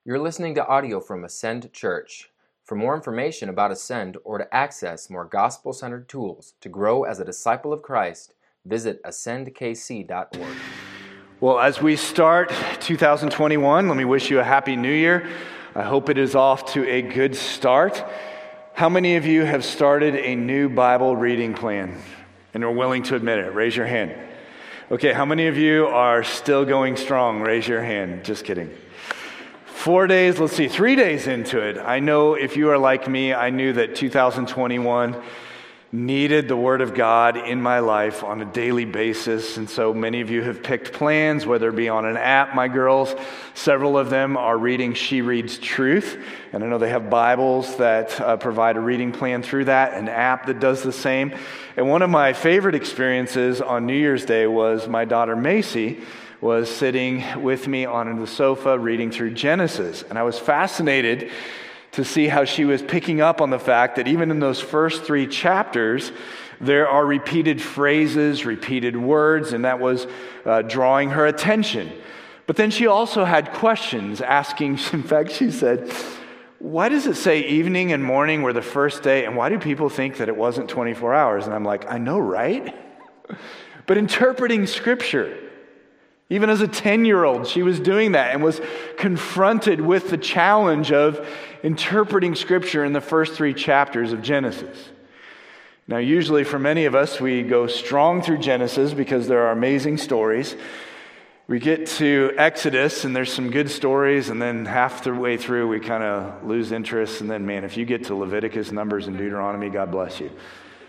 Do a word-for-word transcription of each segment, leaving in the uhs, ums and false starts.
You're listening to audio from Ascend Church. For more information about Ascend or to access more gospel-centered tools to grow as a disciple of Christ, visit ascend k c dot org. Well, as we start two thousand twenty-one, let me wish you a happy new year. I hope it is off to a good start. How many of you have started a new Bible reading plan and are willing to admit it? Raise your hand. Okay, how many of you are still going strong? Raise your hand. Just kidding. Four days, let's see, three days into it. I know if you are like me, I knew that two thousand twenty-one needed the Word of God in my life on a daily basis. And so many of you have picked plans, whether it be on an app. My girls, several of them are reading She Reads Truth. And I know they have Bibles that uh, provide a reading plan through that, an app that does the same. And one of my favorite experiences on New Year's Day was my daughter Macy was sitting with me on the sofa reading through Genesis. And I was fascinated to see how she was picking up on the fact that even in those first three chapters, there are repeated phrases, repeated words, and that was uh, drawing her attention. But then she also had questions, asking, in fact, she said, why does it say evening and morning were the first day, and why do people think that it wasn't twenty-four hours? And I'm like, I know, right? But interpreting Scripture, even as a ten-year-old, she was doing that and was confronted with the challenge of interpreting Scripture in the first three chapters of Genesis. Now, usually for many of us, we go strong through Genesis because there are amazing stories. We get to Exodus, and there's some good stories, and then half the way through, we kind of lose interest. And then, man, if you get to Leviticus, Numbers, and Deuteronomy, God bless you.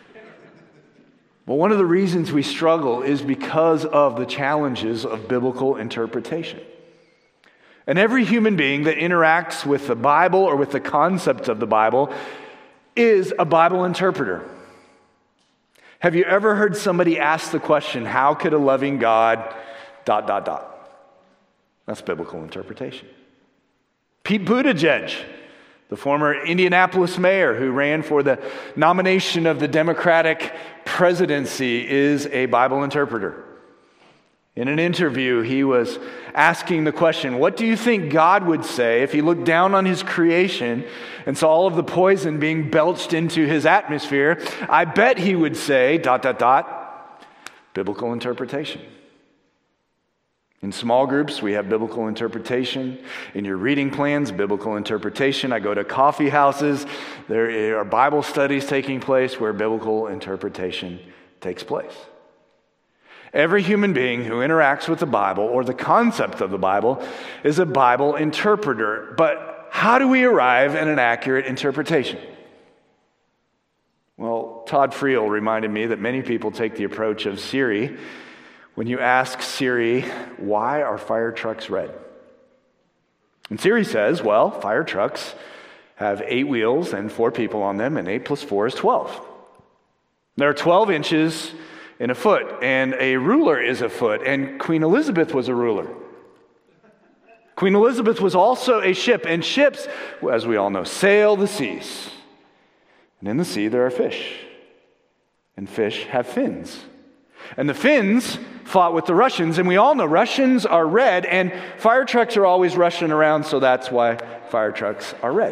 Well, one of the reasons we struggle is because of the challenges of biblical interpretation. And every human being that interacts with the Bible or with the concept of the Bible is a Bible interpreter. Have you ever heard somebody ask the question, how could a loving God dot, dot, dot? That's biblical interpretation. Pete Buttigieg, the former Indianapolis mayor who ran for the nomination of the Democratic presidency, is a Bible interpreter. In an interview, he was asking the question, what do you think God would say if he looked down on his creation and saw all of the poison being belched into his atmosphere? I bet he would say, dot, dot, dot, biblical interpretation. In small groups, we have biblical interpretation. In your reading plans, biblical interpretation. I go to coffee houses. There are Bible studies taking place where biblical interpretation takes place. Every human being who interacts with the Bible or the concept of the Bible is a Bible interpreter. But how do we arrive at an accurate interpretation? Well, Todd Friel reminded me that many people take the approach of Siri. When you ask Siri, why are fire trucks red? And Siri says, well, fire trucks have eight wheels and four people on them, and eight plus four is twelve. There are twelve inches in a foot, and a ruler is a foot, and Queen Elizabeth was a ruler. Queen Elizabeth was also a ship, and ships, as we all know, sail the seas. And in the sea there are fish, and fish have fins. And the Finns fought with the Russians, and we all know Russians are red, and fire trucks are always rushing around, so that's why fire trucks are red.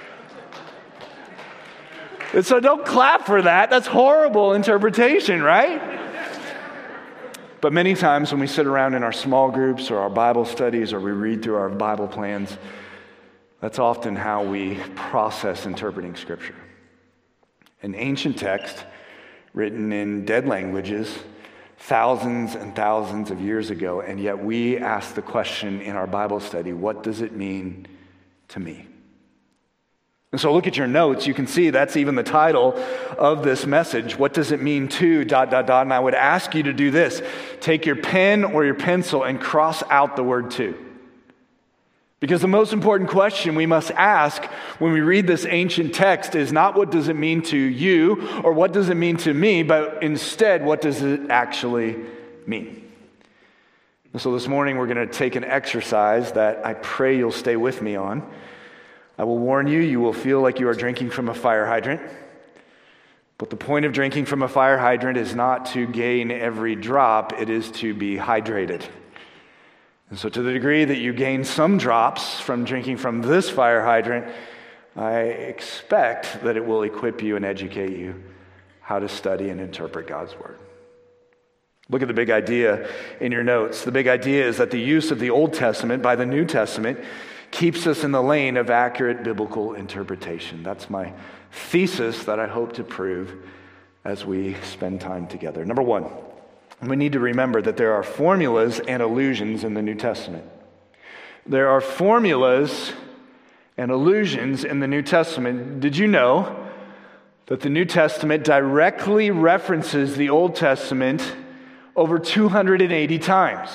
And so don't clap for that. That's horrible interpretation, right? But many times when we sit around in our small groups or our Bible studies or we read through our Bible plans, that's often how we process interpreting Scripture. An ancient text written in dead languages thousands and thousands of years ago, and yet we ask the question in our Bible study, what does it mean to me? And so look at your notes. You can see that's even the title of this message. What does it mean to dot, dot, dot? And I would ask you to do this. Take your pen or your pencil and cross out the word to. Because the most important question we must ask when we read this ancient text is not what does it mean to you or what does it mean to me, but instead, what does it actually mean? And so this morning we're going to take an exercise that I pray you'll stay with me on. I will warn you, you will feel like you are drinking from a fire hydrant. But the point of drinking from a fire hydrant is not to gain every drop, it is to be hydrated. And so to the degree that you gain some drops from drinking from this fire hydrant, I expect that it will equip you and educate you how to study and interpret God's Word. Look at the big idea in your notes. The big idea is that the use of the Old Testament by the New Testament keeps us in the lane of accurate biblical interpretation. That's my thesis that I hope to prove as we spend time together. Number one, we need to remember that there are formulas and allusions in the New Testament. There are formulas and allusions in the New Testament. Did you know that the New Testament directly references the Old Testament over two hundred eighty times?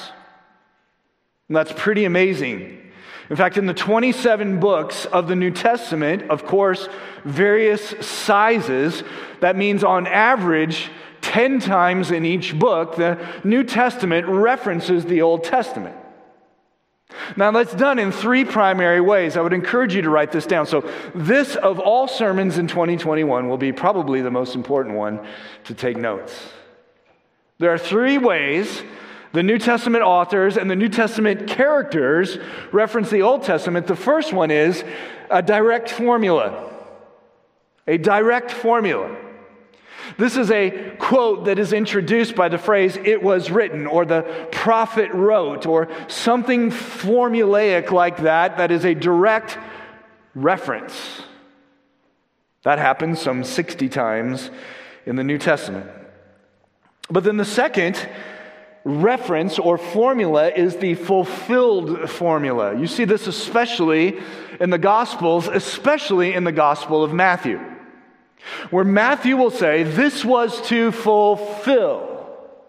And that's pretty amazing. In fact, in the twenty-seven books of the New Testament, of course, various sizes, that means on average, ten times in each book, the New Testament references the Old Testament. Now, that's done in three primary ways. I would encourage you to write this down. So this, of all sermons in twenty twenty-one, will be probably the most important one to take notes. There are three ways the New Testament authors and the New Testament characters reference the Old Testament. The first one is a direct formula. A direct formula. This is a quote that is introduced by the phrase, "it was written," or "the prophet wrote," or something formulaic like that, that is a direct reference. That happens some sixty times in the New Testament. But then the second reference or formula is the fulfilled formula. You see this especially in the Gospels, especially in the Gospel of Matthew, where Matthew will say, "this was to fulfill."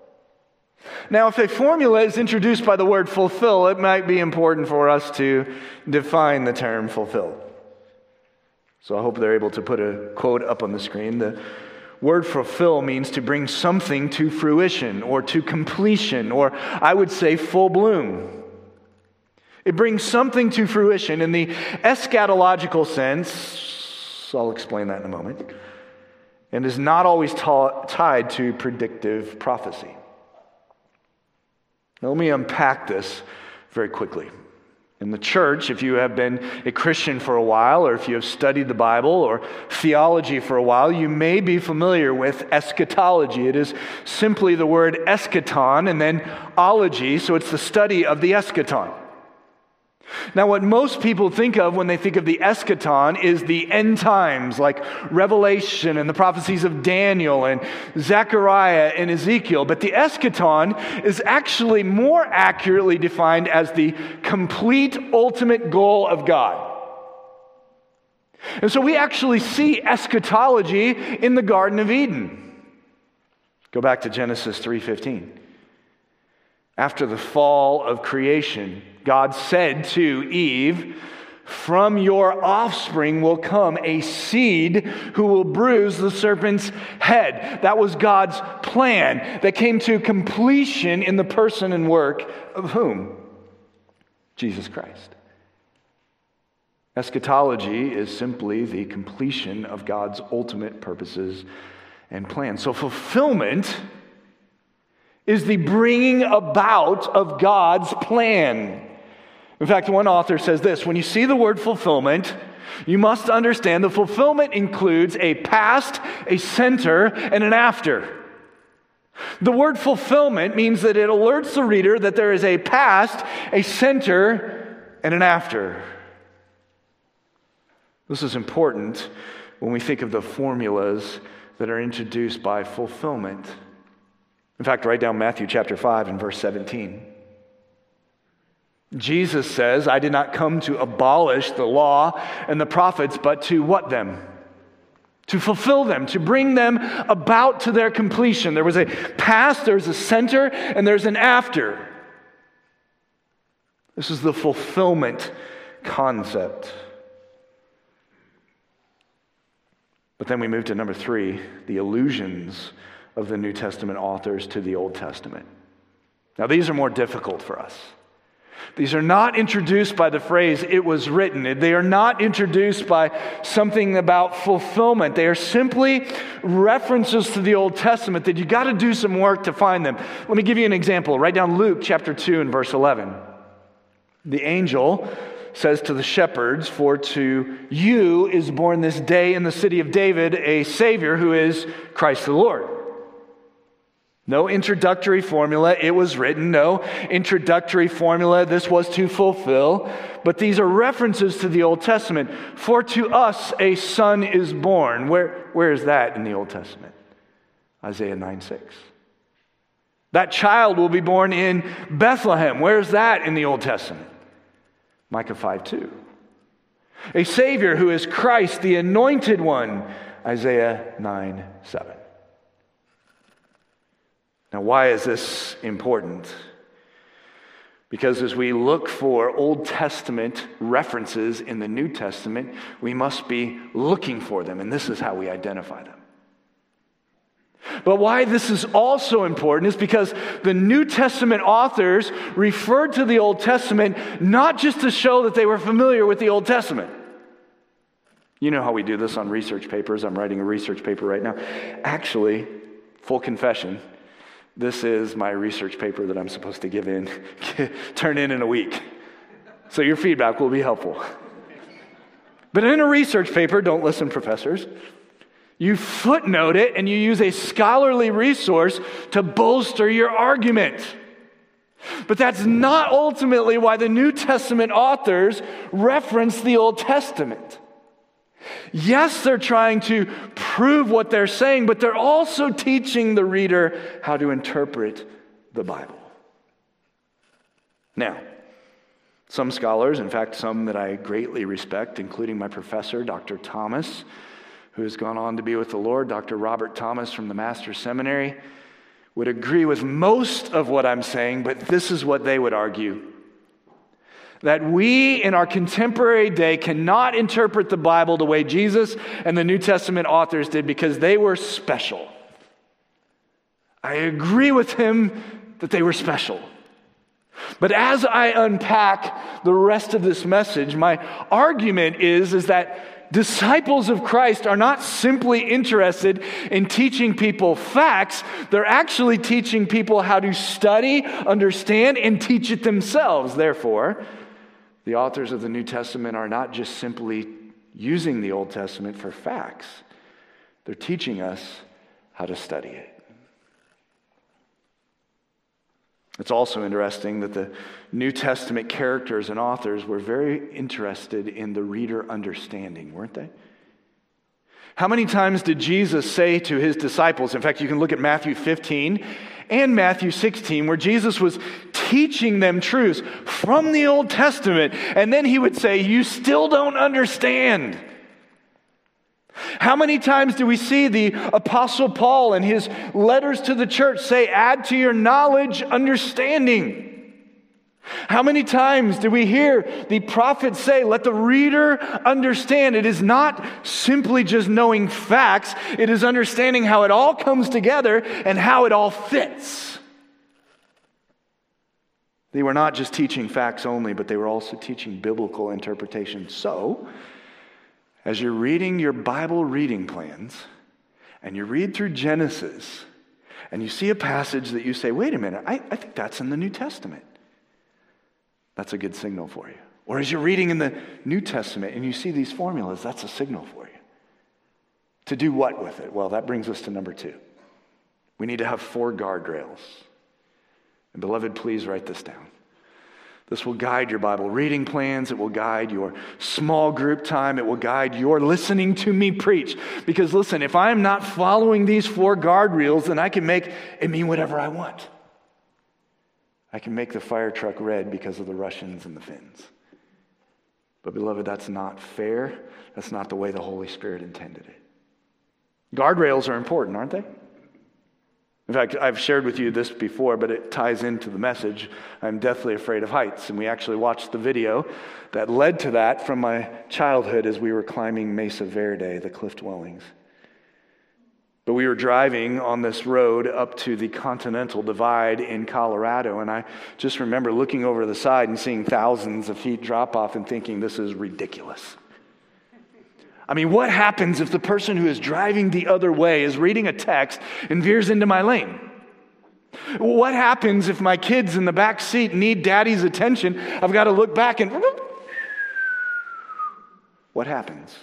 Now, if a formula is introduced by the word fulfill, it might be important for us to define the term fulfill. So I hope they're able to put a quote up on the screen. The word fulfill means to bring something to fruition or to completion, or I would say full bloom. It brings something to fruition in the eschatological sense. I'll explain that in a moment. And is not always ta- tied to predictive prophecy. Now, let me unpack this very quickly. In the church, if you have been a Christian for a while, or if you have studied the Bible or theology for a while, you may be familiar with eschatology. It is simply the word eschaton and then ology, so it's the study of the eschaton. Now, what most people think of when they think of the eschaton is the end times, like Revelation and the prophecies of Daniel and Zechariah and Ezekiel. But the eschaton is actually more accurately defined as the complete ultimate goal of God. And so we actually see eschatology in the Garden of Eden. Go back to Genesis three fifteen. After the fall of creation, God said to Eve, "From your offspring will come a seed who will bruise the serpent's head." That was God's plan that came to completion in the person and work of whom? Jesus Christ. Eschatology is simply the completion of God's ultimate purposes and plans. So fulfillment is the bringing about of God's plan. In fact, one author says this: when you see the word fulfillment, you must understand the fulfillment includes a past, a center, and an after. The word fulfillment means that it alerts the reader that there is a past, a center, and an after. This is important when we think of the formulas that are introduced by fulfillment. In fact, write down Matthew chapter five and verse seventeen. Jesus says, "I did not come to abolish the law and the prophets, but to" what them? To fulfill them, to bring them about to their completion. There was a past, there's a center, and there's an after. This is the fulfillment concept. But then we move to number three, the allusions of the New Testament authors to the Old Testament. Now, these are more difficult for us. These are not introduced by the phrase, "it was written." They are not introduced by something about fulfillment. They are simply references to the Old Testament that you got to do some work to find them. Let me give you an example. Write down Luke chapter two and verse eleven. The angel says to the shepherds, "For to you is born this day in the city of David a Savior who is Christ the Lord." No introductory formula, it was written. No introductory formula, this was to fulfill. But these are references to the Old Testament. For to us a son is born. Where, where is that in the Old Testament? Isaiah nine six. That child will be born in Bethlehem. Where is that in the Old Testament? Micah five two. A Savior who is Christ, the Anointed One. Isaiah nine seven. Now, why is this important? Because as we look for Old Testament references in the New Testament, we must be looking for them, and this is how we identify them. But why this is also important is because the New Testament authors referred to the Old Testament not just to show that they were familiar with the Old Testament. You know how we do this on research papers. I'm writing a research paper right now. Actually, full confession, this is my research paper that I'm supposed to give in, turn in in a week. So your feedback will be helpful. But in a research paper, don't listen, professors, you footnote it and you use a scholarly resource to bolster your argument. But that's not ultimately why the New Testament authors reference the Old Testament. Yes, they're trying to prove what they're saying, but they're also teaching the reader how to interpret the Bible. Now, some scholars, in fact, some that I greatly respect, including my professor, Doctor Thomas, who has gone on to be with the Lord, Doctor Robert Thomas from the Master's Seminary, would agree with most of what I'm saying, but this is what they would argue. That we in our contemporary day cannot interpret the Bible the way Jesus and the New Testament authors did because they were special. I agree with him that they were special. But as I unpack the rest of this message, my argument is, is that disciples of Christ are not simply interested in teaching people facts, they're actually teaching people how to study, understand, and teach it themselves. Therefore, the authors of the New Testament are not just simply using the Old Testament for facts. They're teaching us how to study it. It's also interesting that the New Testament characters and authors were very interested in the reader understanding, weren't they? How many times did Jesus say to his disciples, in fact, you can look at Matthew fifteen and Matthew sixteen, where Jesus was teaching them truths from the Old Testament, and then he would say, "You still don't understand." How many times do we see the Apostle Paul in his letters to the church say, "Add to your knowledge understanding"? How many times do we hear the prophets say, "Let the reader understand"? It is not simply just knowing facts, it is understanding how it all comes together and how it all fits. They were not just teaching facts only, but they were also teaching biblical interpretation. So, as you're reading your Bible reading plans, and you read through Genesis, and you see a passage that you say, "Wait a minute, I, I think that's in the New Testament," that's a good signal for you. Or as you're reading in the New Testament and you see these formulas, that's a signal for you. To do what with it? Well, that brings us to number two. We need to have four guardrails. And beloved, please write this down. This will guide your Bible reading plans. It will guide your small group time. It will guide your listening to me preach. Because listen, if I'm not following these four guardrails, then I can make it mean whatever I want. I can make the fire truck red because of the Russians and the Finns. But beloved, that's not fair. That's not the way the Holy Spirit intended it. Guardrails are important, aren't they? In fact, I've shared with you this before, but it ties into the message. I'm deathly afraid of heights. And we actually watched the video that led to that from my childhood as we were climbing Mesa Verde, the cliff dwellings. But we were driving on this road up to the Continental Divide in Colorado, and I just remember looking over the side and seeing thousands of feet drop off and thinking, this is ridiculous. I mean, what happens if the person who is driving the other way is reading a text and veers into my lane? What happens if my kids in the back seat need daddy's attention? I've got to look back and... What happens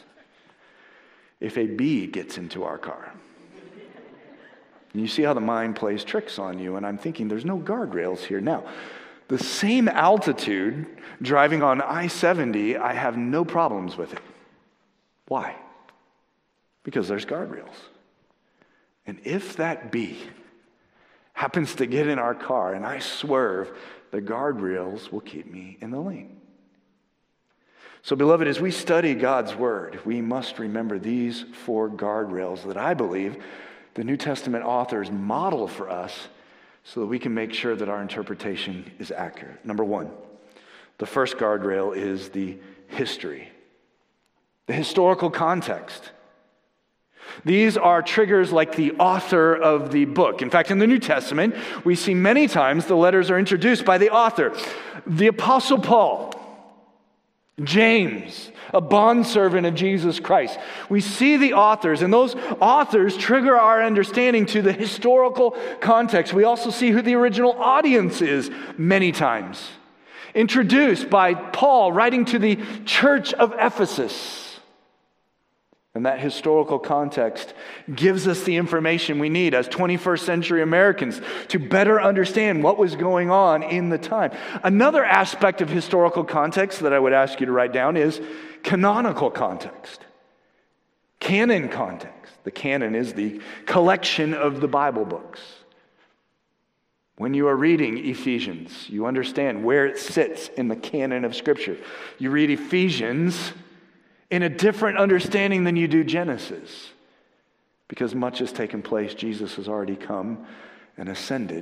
if a bee gets into our car? And you see how the mind plays tricks on you, and I'm thinking there's no guardrails here. Now, the same altitude driving on I seventy, I have no problems with it. Why? Because there's guardrails. And if that bee happens to get in our car and I swerve, the guardrails will keep me in the lane. So, beloved, as we study God's Word, we must remember these four guardrails that I believe the New Testament authors model for us so that we can make sure that our interpretation is accurate. Number one, the first guardrail is the history, the historical context. These are triggers like the author of the book. In fact, in the New Testament, we see many times the letters are introduced by the author. The Apostle Paul, James, a bondservant of Jesus Christ. We see the authors, and those authors trigger our understanding to the historical context. We also see who the original audience is many times. Introduced by Paul writing to the church of Ephesus. And that historical context gives us the information we need as twenty-first century Americans to better understand what was going on in the time. Another aspect of historical context that I would ask you to write down is canonical context. Canon context. The canon is the collection of the Bible books. When you are reading Ephesians, you understand where it sits in the canon of Scripture. You read Ephesians in a different understanding than you do Genesis, because much has taken place. Jesus has already come and ascended.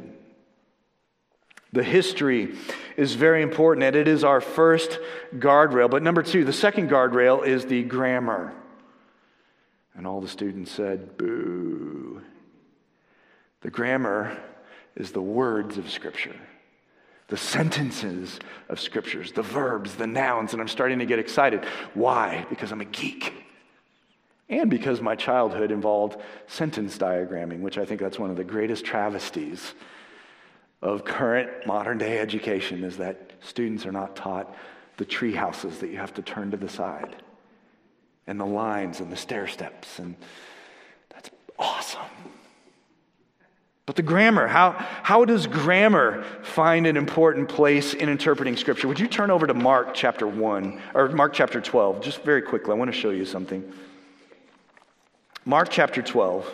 The history is very important, and it is our first guardrail. But number two, the second guardrail is the grammar. And all the students said, boo. The grammar is the words of Scripture. The sentences of Scriptures, the verbs, the nouns, and I'm starting to get excited. Why? Because I'm a geek. And because my childhood involved sentence diagramming, which I think that's one of the greatest travesties of current modern-day education, is that students are not taught the tree houses that you have to turn to the side, and the lines and the stair steps, and that's awesome. But the grammar, how, how does grammar find an important place in interpreting Scripture? Would you turn over to Mark chapter one, or Mark chapter twelve, just very quickly. I want to show you something. Mark chapter twelve.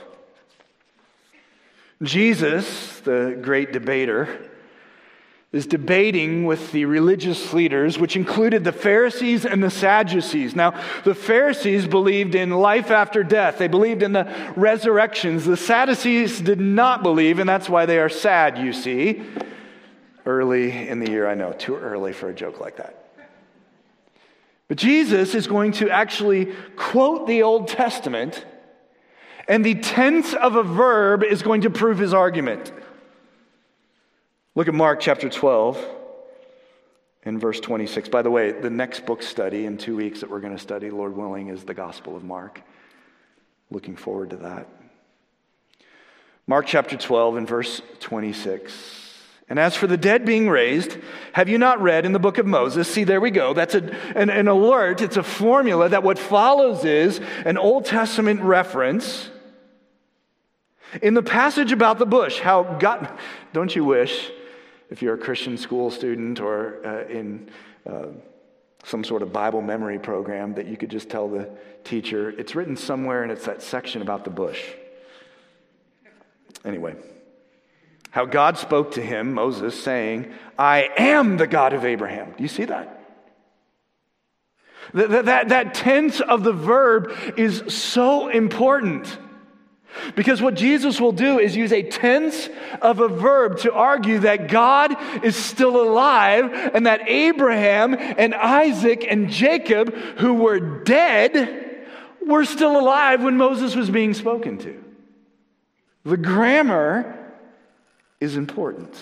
Jesus, the great debater, is debating with the religious leaders, which included the Pharisees and the Sadducees. Now, the Pharisees believed in life after death. They believed in the resurrections. The Sadducees did not believe, and that's why they are sad, you see. Early in the year, I know, too early for a joke like that. But Jesus is going to actually quote the Old Testament, and the tense of a verb is going to prove his argument. Look at Mark chapter twelve and verse twenty-six. By the way, the next book study in two weeks that we're going to study, Lord willing, is the Gospel of Mark. Looking forward to that. Mark chapter twelve and verse twenty-six. And as for the dead being raised, have you not read in the book of Moses? See, there we go. That's a, an, an alert. It's a formula that what follows is an Old Testament reference. In the passage about the bush, how God, don't you wish, if you're a Christian school student or uh, in uh, some sort of Bible memory program, that you could just tell the teacher, it's written somewhere and it's that section about the bush. Anyway, how God spoke to him, Moses, saying, I am the God of Abraham. Do you see that? That, that, that, that tense of the verb is so important. Because what Jesus will do is use a tense of a verb to argue that God is still alive and that Abraham and Isaac and Jacob, who were dead, were still alive when Moses was being spoken to. The grammar is important.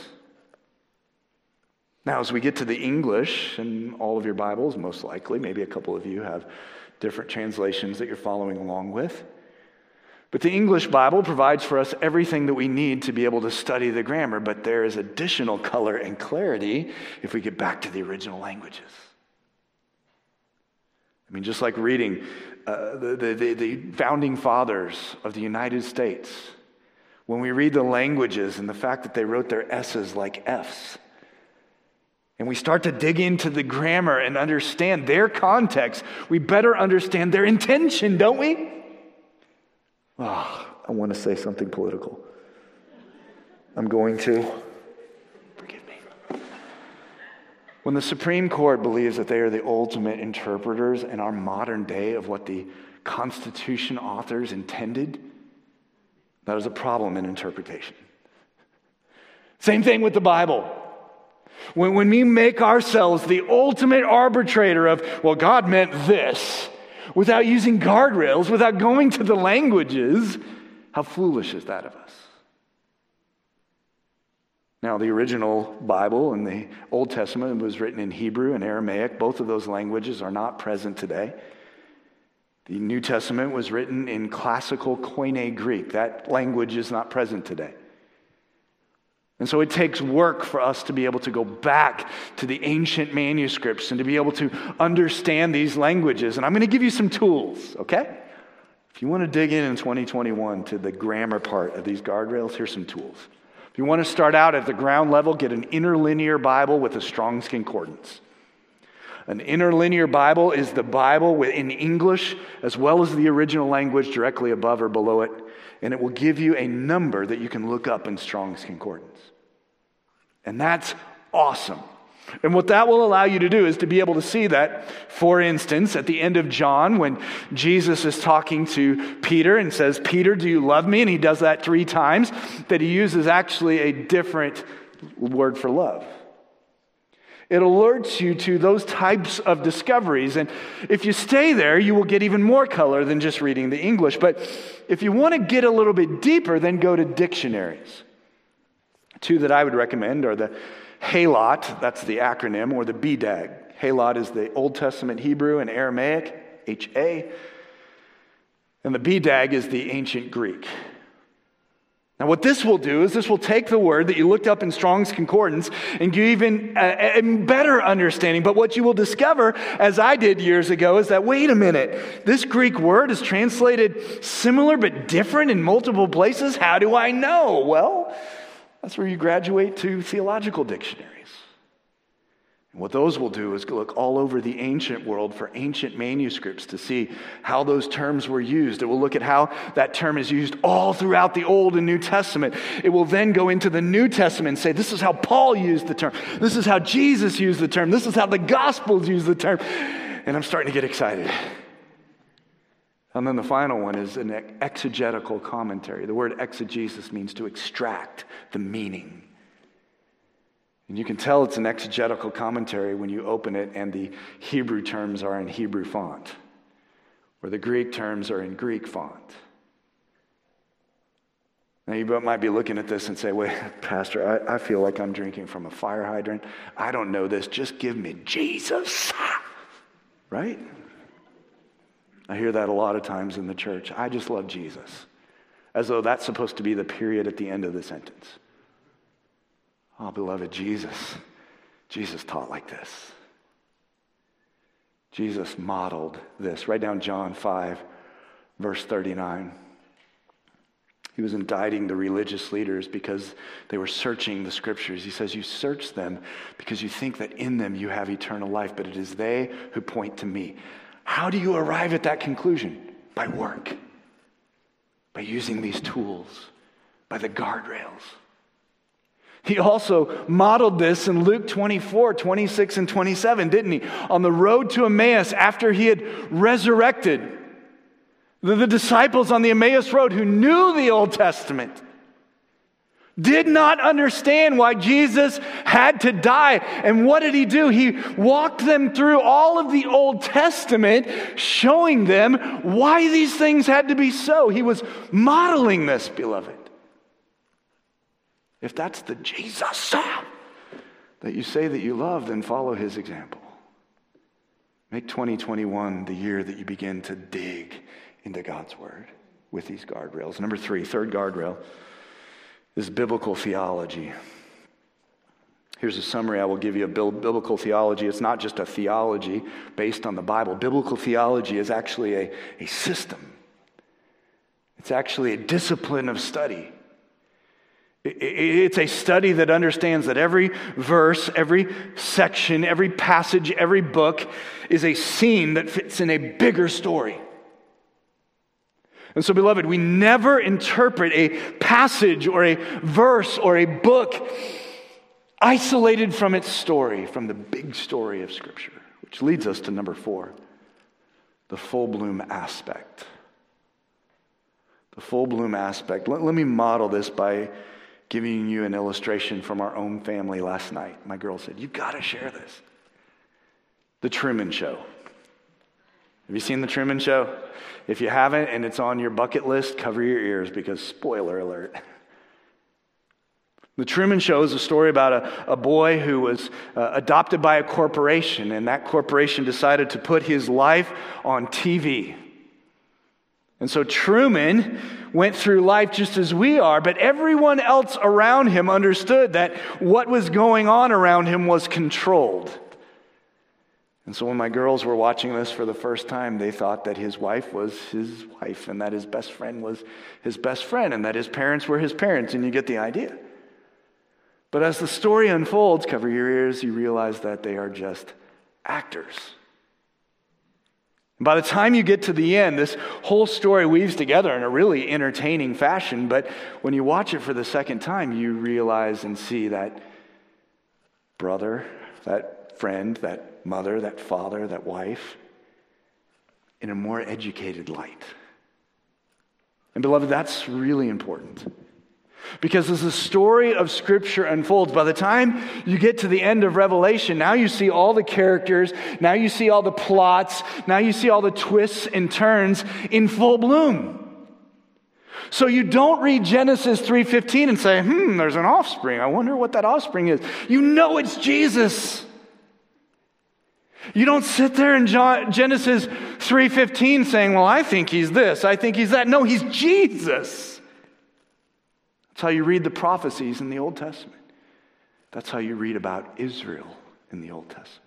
Now, as we get to the English, and all of your Bibles, most likely, maybe a couple of you have different translations that you're following along with. But the English Bible provides for us everything that we need to be able to study the grammar, but there is additional color and clarity if we get back to the original languages. I mean, just like reading uh, the, the, the founding fathers of the United States, when we read the languages and the fact that they wrote their S's like F's, and we start to dig into the grammar and understand their context, we better understand their intention, don't we? Oh, I want to say something political. I'm going to. Forgive me. When the Supreme Court believes that they are the ultimate interpreters in our modern day of what the Constitution authors intended, that is a problem in interpretation. Same thing with the Bible. When, when we make ourselves the ultimate arbitrator of, well, God meant this, without using guardrails, without going to the languages, how foolish is that of us? Now, the original Bible in the Old Testament was written in Hebrew and Aramaic. Both of those languages are not present today. The New Testament was written in classical Koine Greek. That language is not present today. And so it takes work for us to be able to go back to the ancient manuscripts and to be able to understand these languages. And I'm going to give you some tools, okay? If you want to dig in in twenty twenty-one to the grammar part of these guardrails, here's some tools. If you want to start out at the ground level, get an interlinear Bible with a Strong's Concordance. An interlinear Bible is the Bible in English as well as the original language directly above or below it. And it will give you a number that you can look up in Strong's Concordance. And that's awesome. And what that will allow you to do is to be able to see that, for instance, at the end of John, when Jesus is talking to Peter and says, Peter, do you love me? And he does that three times, that he uses actually a different word for love. It alerts you to those types of discoveries. And if you stay there, you will get even more color than just reading the English. But if you want to get a little bit deeper, then go to dictionaries. Two that I would recommend are the Halot, that's the acronym, or the B D A G. Halot is the Old Testament Hebrew and Aramaic, H A. And the B D A G is the ancient Greek. Now what this will do is this will take the word that you looked up in Strong's Concordance and give you even a, a better understanding. But what you will discover, as I did years ago, is that, wait a minute, this Greek word is translated similar but different in multiple places. How do I know? Well, that's where you graduate to theological dictionaries. And what those will do is look all over the ancient world for ancient manuscripts to see how those terms were used. It will look at how that term is used all throughout the Old and New Testament. It will then go into the New Testament and say, this is how Paul used the term. This is how Jesus used the term. This is how the Gospels use the term. And I'm starting to get excited. And then the final one is an exegetical commentary. The word exegesis means to extract the meaning. And you can tell it's an exegetical commentary when you open it and the Hebrew terms are in Hebrew font, or the Greek terms are in Greek font. Now you might be looking at this and say, wait, Pastor, I, I feel like I'm drinking from a fire hydrant. I don't know this. Just give me Jesus. Right? I hear that a lot of times in the church. I just love Jesus. As though that's supposed to be the period at the end of the sentence. Oh, beloved, Jesus. Jesus taught like this. Jesus modeled this. Write down John five, verse thirty-nine. He was indicting the religious leaders because they were searching the scriptures. He says, you search them because you think that in them you have eternal life, but it is they who point to me. How do you arrive at that conclusion? By work. By using these tools. By the guardrails. He also modeled this in Luke twenty-four, twenty-six, and twenty-seven, didn't he? On the road to Emmaus after he had resurrected. The, the disciples on the Emmaus road who knew the Old Testament did not understand why Jesus had to die. And what did he do? He walked them through all of the Old Testament, showing them why these things had to be so. He was modeling this, beloved. If that's the Jesus that you say that you love, then follow his example. Make twenty twenty-one the year that you begin to dig into God's word. with these guardrails. Number three, third guardrail, is biblical theology. Here's a summary I will give you of biblical theology. It's not just a theology based on the Bible. Biblical theology is actually a, a system. It's actually a discipline of study. It's a study that understands that every verse, every section, every passage, every book is a scene that fits in a bigger story. And so, beloved, we never interpret a passage or a verse or a book isolated from its story, from the big story of Scripture, which leads us to number four, the full bloom aspect. The full bloom aspect. Let, let me model this by giving you an illustration from our own family last night. My girl said, "You've got to share this." The Truman Show. Have you seen The Truman Show? If you haven't and it's on your bucket list, cover your ears because spoiler alert. The Truman Show is a story about a, a boy who was uh, adopted by a corporation, and that corporation decided to put his life on T V. And so Truman went through life just as we are, but everyone else around him understood that what was going on around him was controlled. And so when my girls were watching this for the first time, they thought that his wife was his wife, and that his best friend was his best friend, and that his parents were his parents, and you get the idea. But as the story unfolds, cover your ears, you realize that they are just actors. By the time you get to the end, this whole story weaves together in a really entertaining fashion, but when you watch it for the second time, you realize and see that brother, that friend, that mother, that father, that wife, in a more educated light. And beloved, that's really important. Because as the story of Scripture unfolds, by the time you get to the end of Revelation, now you see all the characters, now you see all the plots, now you see all the twists and turns in full bloom. So you don't read Genesis three fifteen and say, hmm, there's an offspring. I wonder what that offspring is. You know it's Jesus. You don't sit there in John, Genesis three fifteen saying, well, I think he's this, I think he's that. No, he's Jesus. That's how you read the prophecies in the Old Testament. That's how you read about Israel in the Old Testament.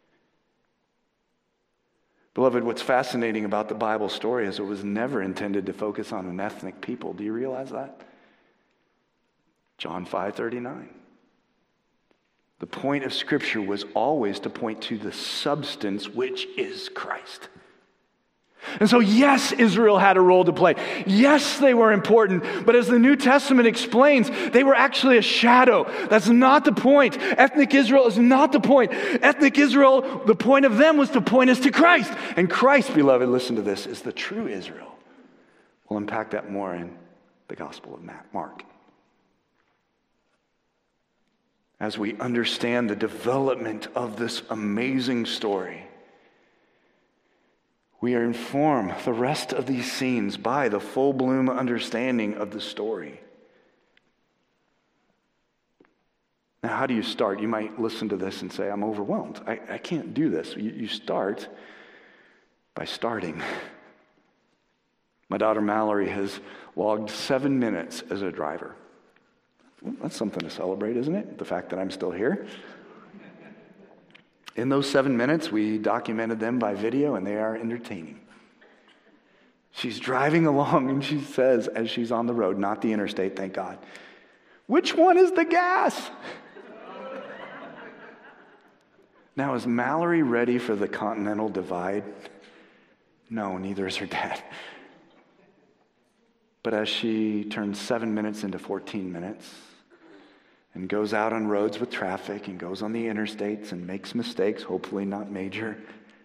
Beloved, what's fascinating about the Bible story is it was never intended to focus on an ethnic people. Do you realize that? John five thirty-nine. The point of Scripture was always to point to the substance, which is Christ. And so, yes, Israel had a role to play. Yes, they were important. But as the New Testament explains, they were actually a shadow. That's not the point. Ethnic Israel is not the point. Ethnic Israel, the point of them was to point us to Christ. And Christ, beloved, listen to this, is the true Israel. We'll unpack that more in the Gospel of Mark. As we understand the development of this amazing story, we are informed the rest of these scenes by the full bloom understanding of the story. Now, how do you start? You might listen to this and say, I'm overwhelmed. I, I can't do this. You, you start by starting. My daughter Mallory has logged seven minutes as a driver. Well, that's something to celebrate, isn't it? The fact that I'm still here. In those seven minutes, we documented them by video, and they are entertaining. She's driving along, and she says, as she's on the road, not the interstate, thank God, which one is the gas? Now, is Mallory ready for the Continental Divide? No, neither is her dad. But as she turns seven minutes into fourteen minutes, and goes out on roads with traffic and goes on the interstates and makes mistakes, hopefully not major,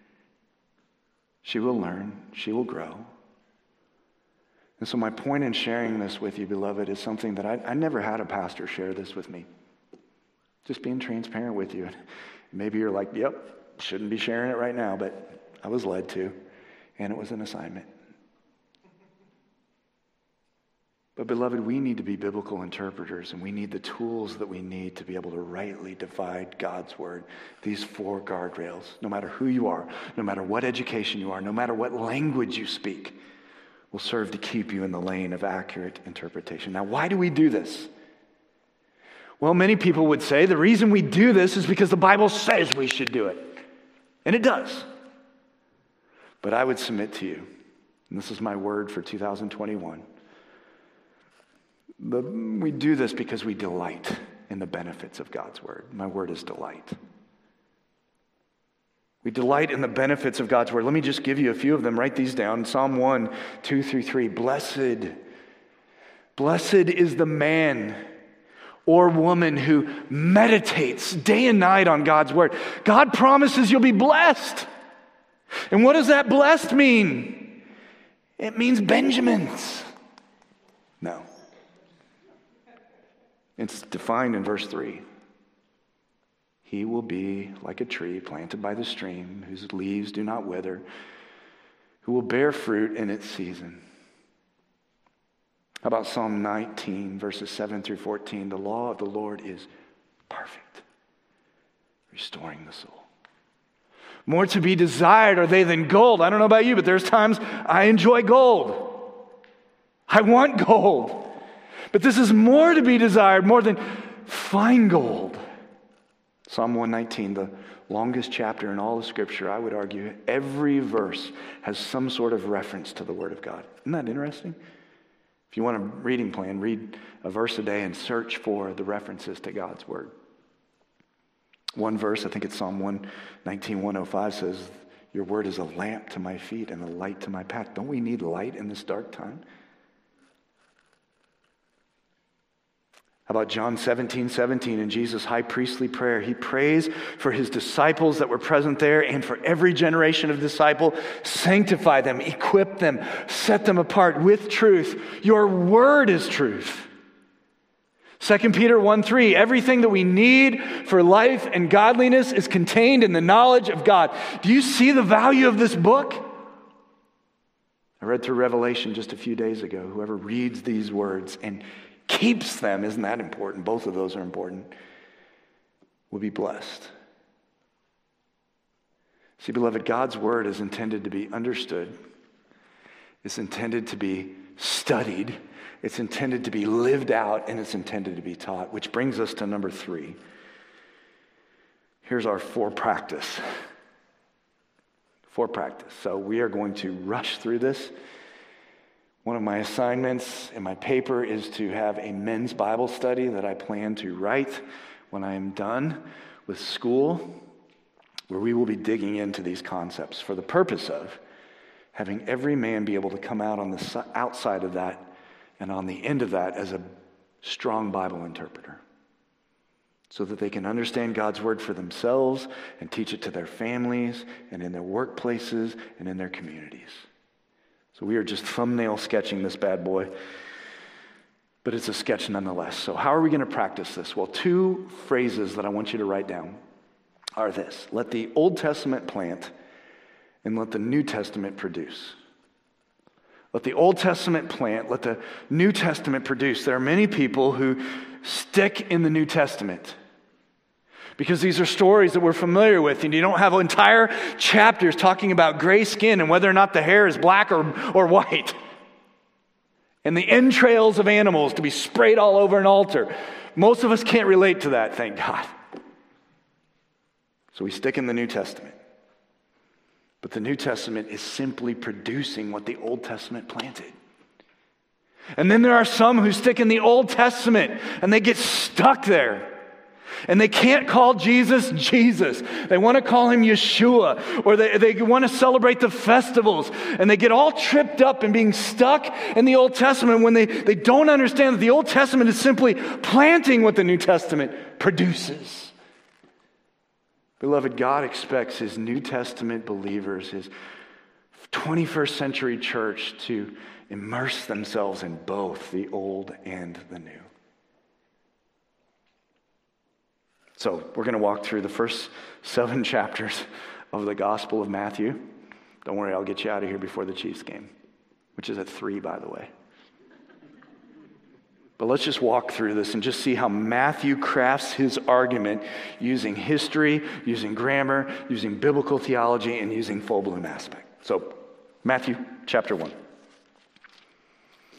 she will learn, she will grow. And so my point in sharing this with you, beloved, is something that I, I never had a pastor share this with me. Just being transparent with you. Maybe you're like, yep, shouldn't be sharing it right now, but I was led to, and it was an assignment. But beloved, we need to be biblical interpreters, and we need the tools that we need to be able to rightly divide God's word. These four guardrails, no matter who you are, no matter what education you are, no matter what language you speak, will serve to keep you in the lane of accurate interpretation. Now, why do we do this? Well, many people would say the reason we do this is because the Bible says we should do it. And it does. But I would submit to you, and this is my word for two thousand twenty-one, the, we do this because we delight in the benefits of God's word. My word is delight. We delight in the benefits of God's word. Let me just give you a few of them. Write these down. Psalm one, two through three. Blessed, blessed is the man or woman who meditates day and night on God's word. God promises you'll be blessed. And what does that blessed mean? It means Benjamins. No. It's defined in verse three. He will be like a tree planted by the stream, whose leaves do not wither, who will bear fruit in its season. How about Psalm nineteen, verses seven through fourteen? The law of the Lord is perfect, restoring the soul. More to be desired are they than gold. I don't know about you, but there's times I enjoy gold. I want gold. But this is more to be desired, more than fine gold. Psalm one nineteen, the longest chapter in all of Scripture, I would argue, every verse has some sort of reference to the Word of God. Isn't that interesting? If you want a reading plan, read a verse a day and search for the references to God's Word. One verse, I think it's Psalm one nineteen, one oh five, says, your word is a lamp to my feet and a light to my path. Don't we need light in this dark time? How about John seventeen, seventeen in Jesus' high priestly prayer? He prays for his disciples that were present there and for every generation of disciple. Sanctify them, equip them, set them apart with truth. Your word is truth. Second Peter one three, everything that we need for life and godliness is contained in the knowledge of God. Do you see the value of this book? I read through Revelation just a few days ago. Whoever reads these words and keeps them, isn't that important? Both of those are important, will be blessed. See, beloved, God's word is intended to be understood. It's intended to be studied. It's intended to be lived out, and it's intended to be taught, which brings us to number three. Here's our for practice. For practice. So we are going to rush through this. One of my assignments in my paper is to have a men's Bible study that I plan to write when I am done with school, where we will be digging into these concepts for the purpose of having every man be able to come out on the outside of that and on the end of that as a strong Bible interpreter, so that they can understand God's word for themselves and teach it to their families and in their workplaces and in their communities. So we are just thumbnail sketching this bad boy, but it's a sketch nonetheless. So how are we going to practice this? Well, two phrases that I want you to write down are this: let the Old Testament plant and let the New Testament produce. Let the Old Testament plant, let the New Testament produce. There are many people who stick in the New Testament because these are stories that we're familiar with, and you don't have entire chapters talking about gray skin and whether or not the hair is black or, or white, and the entrails of animals to be sprayed all over an altar. Most of us can't relate to that, thank God. So we stick in the New Testament. But the New Testament is simply producing what the Old Testament planted. And then there are some who stick in the Old Testament and they get stuck there. And they can't call Jesus, Jesus. They want to call him Yeshua, or they, they want to celebrate the festivals. And they get all tripped up in being stuck in the Old Testament when they, they don't understand that the Old Testament is simply planting what the New Testament produces. Beloved, God expects his New Testament believers, his twenty-first century church, to immerse themselves in both the old and the new. So we're going to walk through the first seven chapters of the Gospel of Matthew. Don't worry, I'll get you out of here before the Chiefs game, which is at three, by the way. But let's just walk through this and just see how Matthew crafts his argument using history, using grammar, using biblical theology, and using full bloom aspect. So, Matthew chapter one.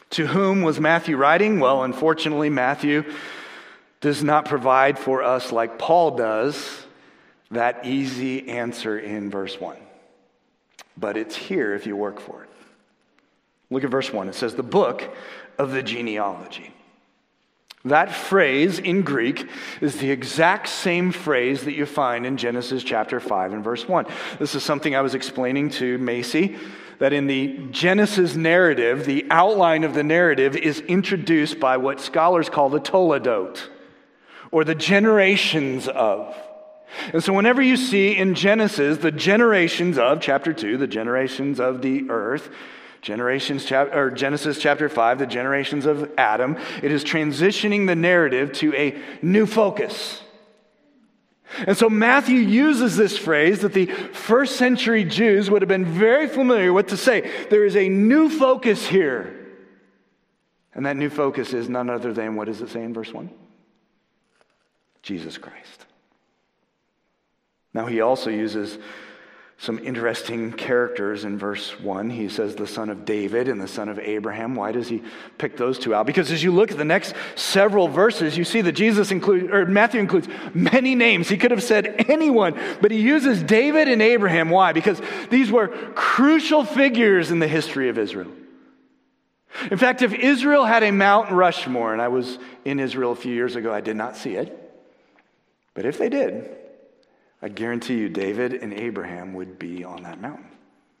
To whom was Matthew writing? Well, unfortunately, Matthew does not provide for us, like Paul does, that easy answer in verse one. But it's here if you work for it. Look at verse one. It says, the book of the genealogy. That phrase in Greek is the exact same phrase that you find in Genesis chapter five and verse one. This is something I was explaining to Macy, that in the Genesis narrative, the outline of the narrative is introduced by what scholars call the Toledot, or the generations of. And so whenever you see in Genesis the generations of, chapter two, the generations of the earth, generations chap- or Genesis chapter five, the generations of Adam, it is transitioning the narrative to a new focus. And so Matthew uses this phrase that the first century Jews would have been very familiar with to say, there is a new focus here. And that new focus is none other than, what does it say in verse one? Jesus Christ. Now he also uses some interesting characters in verse one. He says the son of David and the son of Abraham. Why does he pick those two out? Because as you look at the next several verses, you see that Jesus includes, or Matthew includes many names. He could have said anyone, but he uses David and Abraham. Why? Because these were crucial figures in the history of Israel. In fact, if Israel had a Mount Rushmore, and I was in Israel a few years ago, I did not see it, but if they did, I guarantee you David and Abraham would be on that mountain.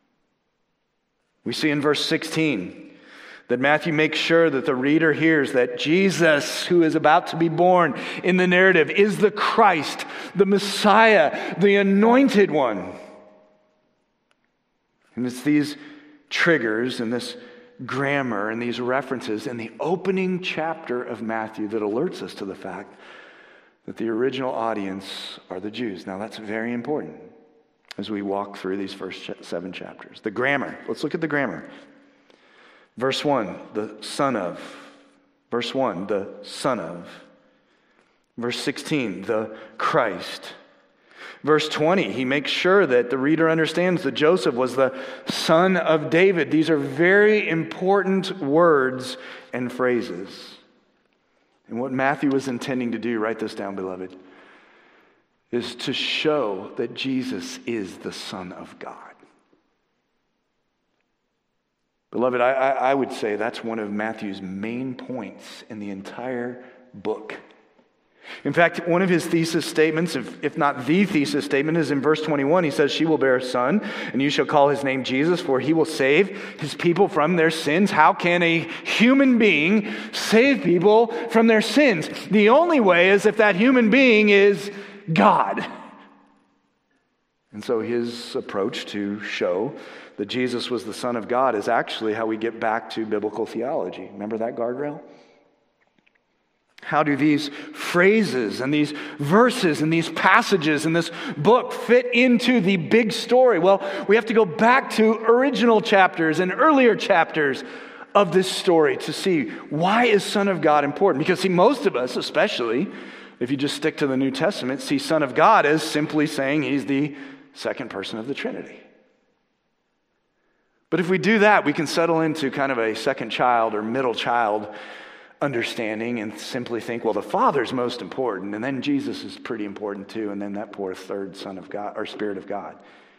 We see in verse sixteen that Matthew makes sure that the reader hears that Jesus, who is about to be born in the narrative, is the Christ, the Messiah, the anointed one. And it's these triggers and this grammar and these references in the opening chapter of Matthew that alerts us to the fact that the original audience are the Jews. Now that's very important as we walk through these first seven chapters. The grammar. Let's look at the grammar. Verse one, the son of. Verse one, the son of. Verse sixteen, the Christ. Verse twenty, he makes sure that the reader understands that Joseph was the son of David. These are very important words and phrases. And what Matthew was intending to do, write this down, beloved, is to show that Jesus is the Son of God. Beloved, I, I, I would say that's one of Matthew's main points in the entire book. In fact, one of his thesis statements, if, if not the thesis statement, is in verse twenty-one. He says, she will bear a son, and you shall call his name Jesus, for he will save his people from their sins. How can a human being save people from their sins? The only way is if that human being is God. And so his approach to show that Jesus was the Son of God is actually how we get back to biblical theology. Remember that guardrail? How do these phrases and these verses and these passages in this book fit into the big story? Well, we have to go back to original chapters and earlier chapters of this story to see why is Son of God important. Because see, most of us, especially if you just stick to the New Testament, see Son of God as simply saying he's the second person of the Trinity. But if we do that, we can settle into kind of a second child or middle child understanding and simply think, well, the Father's most important, and then Jesus is pretty important too, and then that poor third Son of God, or Spirit of God.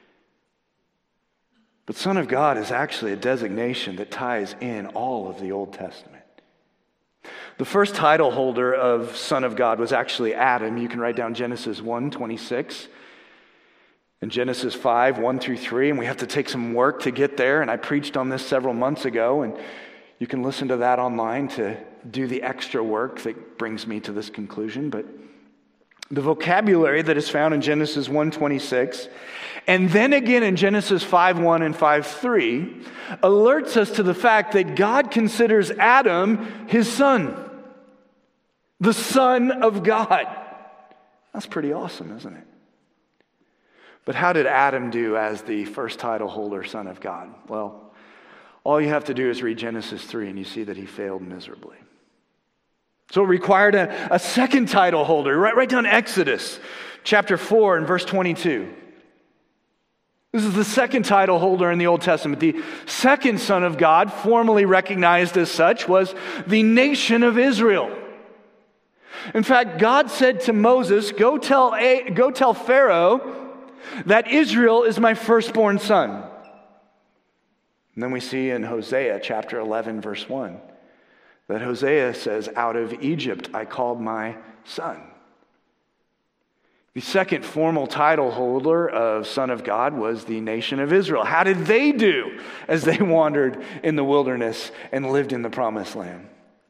But Son of God is actually a designation that ties in all of the Old Testament. The first title holder of Son of God was actually Adam. You can write down Genesis one twenty-six and Genesis five, one through three, and we have to take some work to get there, and I preached on this several months ago, and you can listen to that online to do the extra work that brings me to this conclusion. But the vocabulary that is found in Genesis one twenty-six and then again in Genesis five one and five three alerts us to the fact that God considers Adam his son, the Son of God. That's pretty awesome, isn't it? But how did Adam do as the first title holder, Son of God? Well, all you have to do is read Genesis three and you see that he failed miserably. So it required a, a second title holder. Write, write down Exodus chapter four and verse twenty-two. This is the second title holder in the Old Testament. The second Son of God, formally recognized as such, was the nation of Israel. In fact, God said to Moses, go tell, A- go tell Pharaoh that Israel is my firstborn son. And then we see in Hosea chapter eleven, verse one, that Hosea says, out of Egypt I called my son. The second formal title holder of Son of God was the nation of Israel. How did they do as they wandered in the wilderness and lived in the promised land?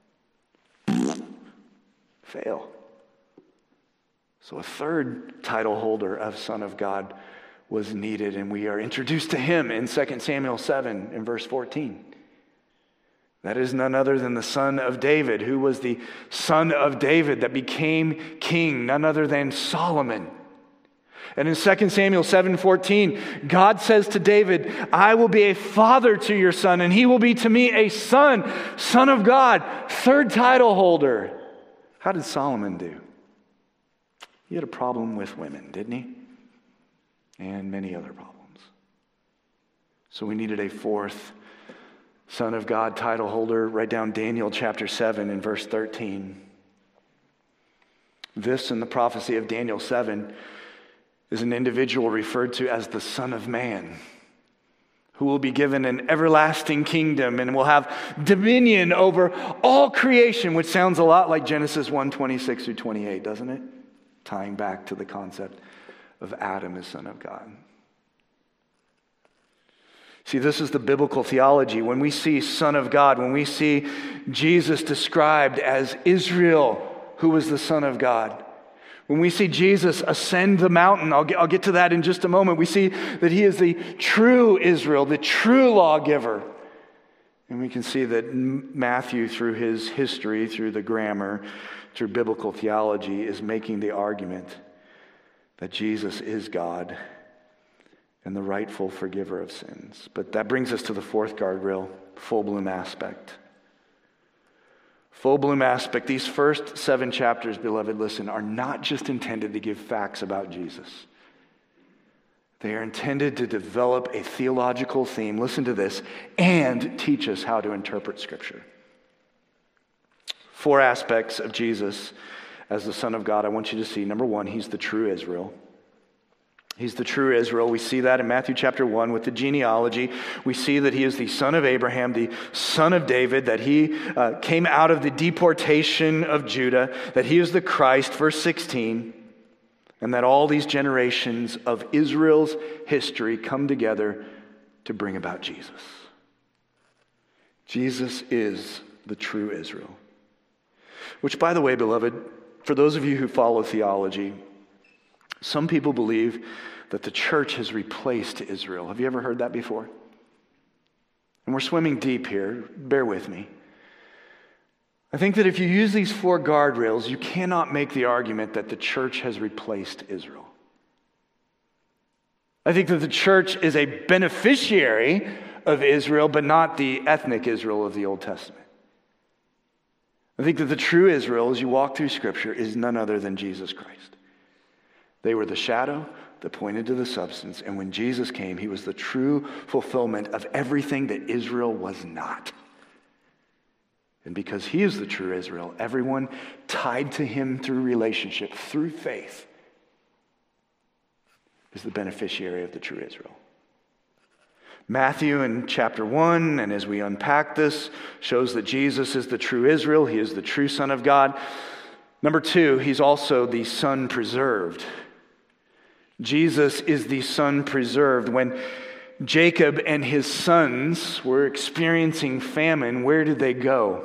Fail. So a third title holder of Son of God was needed, and we are introduced to him in Second Samuel seven in verse fourteen. That is none other than the son of David. Who was the son of David that became king? None other than Solomon. And in Second Samuel seven fourteen, God says to David, I will be a father to your son, and he will be to me a son, son of God, third title holder. How did Solomon do? He had a problem with women, didn't he? And many other problems. So we needed a fourth Son of God title holder. Write down Daniel chapter seven and verse thirteen. This in the prophecy of Daniel seven is an individual referred to as the Son of Man, who will be given an everlasting kingdom and will have dominion over all creation, which sounds a lot like Genesis one twenty-six through twenty-eight, doesn't it? Tying back to the concept of Adam as Son of God. See, this is the biblical theology. When we see Son of God, when we see Jesus described as Israel, who was the Son of God, when we see Jesus ascend the mountain, I'll get, I'll get to that in just a moment, we see that he is the true Israel, the true lawgiver. And we can see that Matthew, through his history, through the grammar, through biblical theology, is making the argument that Jesus is God and the rightful forgiver of sins. But that brings us to the fourth guardrail, full bloom aspect. Full bloom aspect. These first seven chapters, beloved, listen, are not just intended to give facts about Jesus. They are intended to develop a theological theme, listen to this, and teach us how to interpret Scripture. Four aspects of Jesus as the Son of God I want you to see. Number one, he's the true Israel. He's the true Israel. We see that in Matthew chapter one with the genealogy. We see that he is the son of Abraham, the son of David, that he uh, came out of the deportation of Judah, that he is the Christ, verse sixteen, and that all these generations of Israel's history come together to bring about Jesus. Jesus is the true Israel. Which, by the way, beloved, for those of you who follow theology, some people believe that the church has replaced Israel. Have you ever heard that before? And we're swimming deep here. Bear with me. I think that if you use these four guardrails, you cannot make the argument that the church has replaced Israel. I think that the church is a beneficiary of Israel, but not the ethnic Israel of the Old Testament. I think that the true Israel, as you walk through Scripture, is none other than Jesus Christ. They were the shadow that pointed to the substance, and when Jesus came, he was the true fulfillment of everything that Israel was not. And because he is the true Israel, everyone tied to him through relationship, through faith, is the beneficiary of the true Israel. Matthew in chapter one, and as we unpack this, shows that Jesus is the true Israel. He is the true Son of God. Number two, he's also the Son preserved. Jesus is the Son preserved. When Jacob and his sons were experiencing famine, where did they go?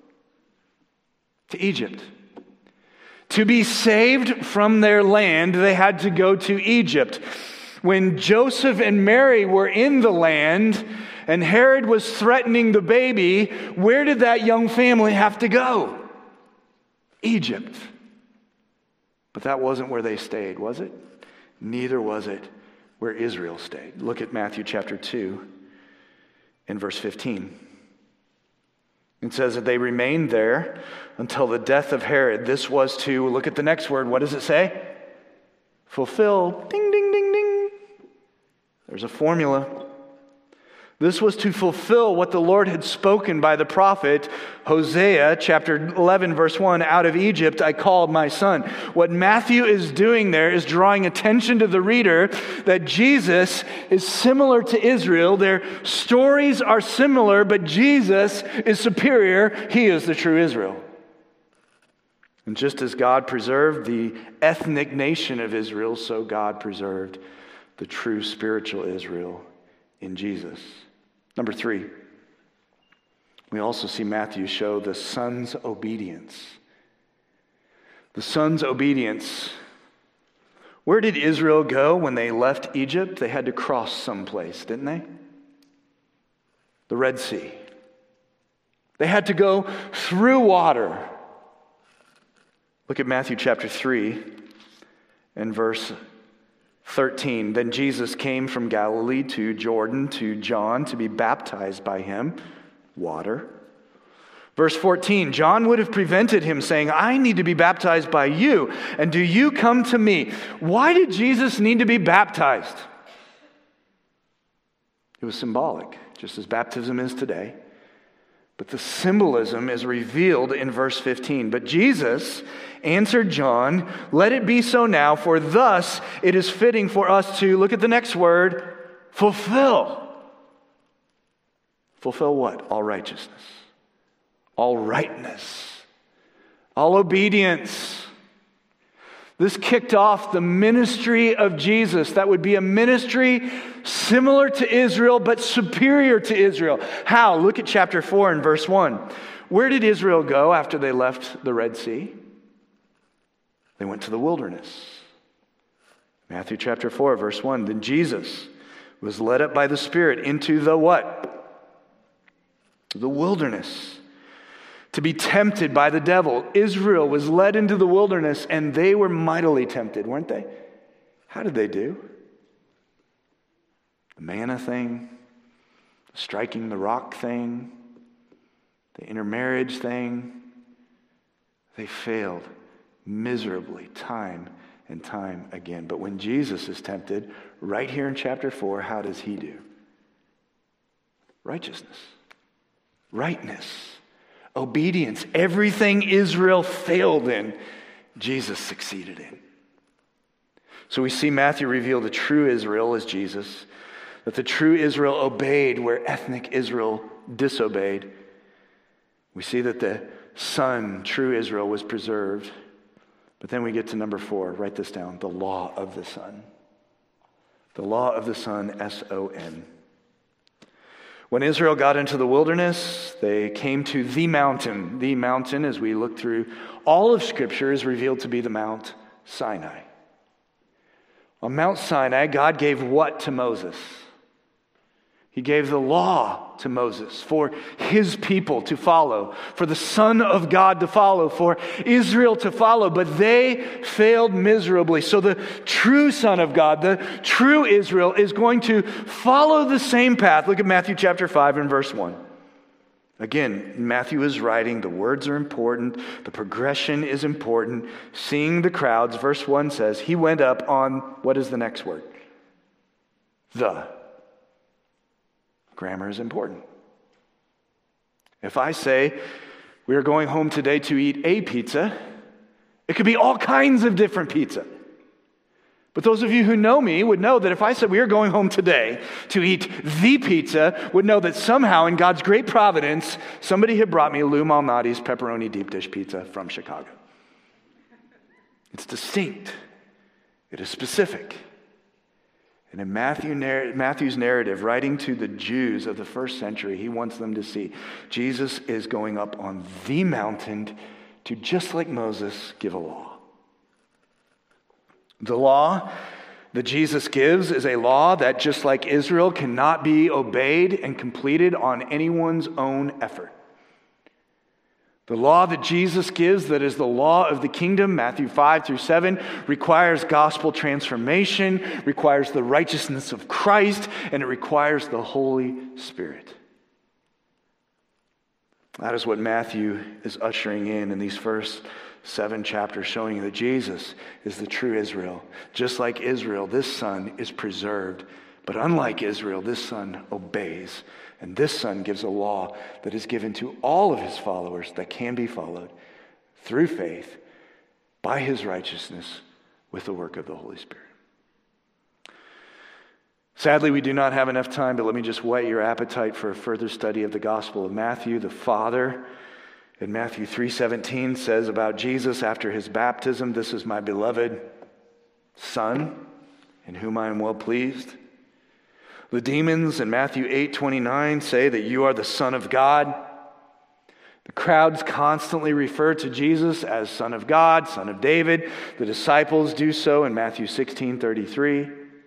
To Egypt. To be saved from their land, they had to go to Egypt. When Joseph and Mary were in the land and Herod was threatening the baby, where did that young family have to go? Egypt. But that wasn't where they stayed, was it? Neither was it where Israel stayed. Look at Matthew chapter two and verse fifteen. It says that they remained there until the death of Herod. This was to, look at the next word, what does it say? Fulfill, ding, ding, ding, ding. There's a formula. This was to fulfill what the Lord had spoken by the prophet Hosea, chapter eleven, verse one, out of Egypt I called my son. What Matthew is doing there is drawing attention to the reader that Jesus is similar to Israel. Their stories are similar, but Jesus is superior. He is the true Israel. And just as God preserved the ethnic nation of Israel, so God preserved the true spiritual Israel in Jesus. Number three, we also see Matthew show the son's obedience. The son's obedience. Where did Israel go when they left Egypt? They had to cross someplace, didn't they? The Red Sea. They had to go through water. Look at Matthew chapter three and verse thirteen. Then Jesus came from Galilee to Jordan to John to be baptized by him. Water. Verse fourteen, John would have prevented him, saying, I need to be baptized by you, and do you come to me? Why did Jesus need to be baptized? It was symbolic, just as baptism is today. But the symbolism is revealed in verse fifteen. But Jesus answered John, let it be so now, for thus it is fitting for us to, look at the next word, fulfill. Fulfill what? All righteousness, all rightness, all obedience. This kicked off the ministry of Jesus. That would be a ministry similar to Israel, but superior to Israel. How? Look at chapter four and verse one. Where did Israel go after they left the Red Sea? They went to the wilderness. Matthew chapter four, verse one. Then Jesus was led up by the Spirit into the what? The wilderness. To be tempted by the devil. Israel was led into the wilderness and they were mightily tempted, weren't they? How did they do? The manna thing, the striking the rock thing, the intermarriage thing. They failed miserably time and time again. But when Jesus is tempted, right here in chapter four, how does he do? Righteousness, rightness, obedience. Everything Israel failed in, Jesus succeeded in. So we see Matthew reveal the true Israel as Jesus, that the true Israel obeyed where ethnic Israel disobeyed. We see that the son, true Israel, was preserved. But then we get to number four. Write this down. The law of the Son. The law of the Son, S O N. When Israel got into the wilderness, they came to the mountain. The mountain, as we look through all of Scripture, is revealed to be the Mount Sinai. On Mount Sinai, God gave what to Moses? He gave the law to Moses for his people to follow, for the Son of God to follow, for Israel to follow, but they failed miserably. So the true Son of God, the true Israel, is going to follow the same path. Look at Matthew chapter five and verse one. Again, Matthew is writing, the words are important, the progression is important. Seeing the crowds, verse one says, he went up on, what is the next word? The. Grammar is important. If I say, we are going home today to eat a pizza, it could be all kinds of different pizza. But those of you who know me would know that if I said we are going home today to eat the pizza, would know that somehow in God's great providence, somebody had brought me Lou Malnati's pepperoni deep dish pizza from Chicago. It's distinct. It is specific. And in Matthew, Matthew's narrative, writing to the Jews of the first century, he wants them to see Jesus is going up on the mountain to, just like Moses, give a law. The law that Jesus gives is a law that, just like Israel, cannot be obeyed and completed on anyone's own effort. The law that Jesus gives, that is the law of the kingdom, Matthew five through seven, requires gospel transformation, requires the righteousness of Christ, and it requires the Holy Spirit. That is what Matthew is ushering in in these first seven chapters, showing you that Jesus is the true Israel. Just like Israel, this son is preserved But unlike Israel, this son obeys, and this son gives a law that is given to all of his followers that can be followed through faith by his righteousness with the work of the Holy Spirit. Sadly, we do not have enough time, but let me just whet your appetite for a further study of the Gospel of Matthew. The Father in Matthew three seventeen says about Jesus after his baptism, "This is my beloved Son, in whom I am well pleased." The demons in Matthew eight twenty-nine say that you are the Son of God. The crowds constantly refer to Jesus as Son of God, Son of David. The disciples do so in Matthew sixteen thirty-three.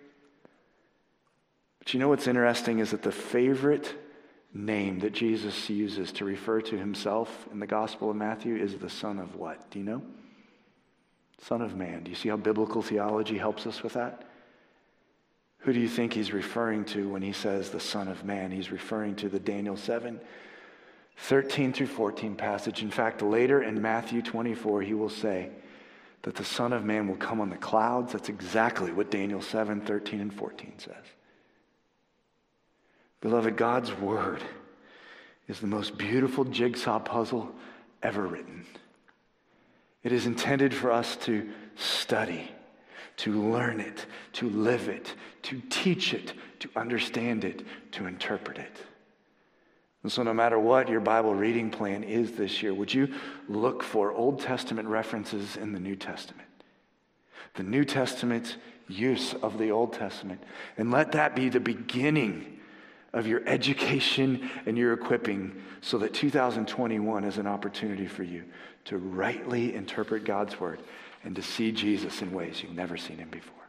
But you know what's interesting is that the favorite name that Jesus uses to refer to himself in the Gospel of Matthew is the Son of what? Do you know? Son of Man. Do you see how biblical theology helps us with that? Who do you think he's referring to when he says the Son of Man? He's referring to the Daniel seven, thirteen through fourteen passage. In fact, later in Matthew twenty-four, he will say that the Son of Man will come on the clouds. That's exactly what Daniel seven, thirteen, and fourteen says. Beloved, God's word is the most beautiful jigsaw puzzle ever written. It is intended for us to study, to learn it, to live it, to teach it, to understand it, to interpret it. And so no matter what your Bible reading plan is this year, would you look for Old Testament references in the New Testament? The New Testament use of the Old Testament. And let that be the beginning of your education and your equipping so that two thousand twenty-one is an opportunity for you to rightly interpret God's word and to see Jesus in ways you've never seen him before.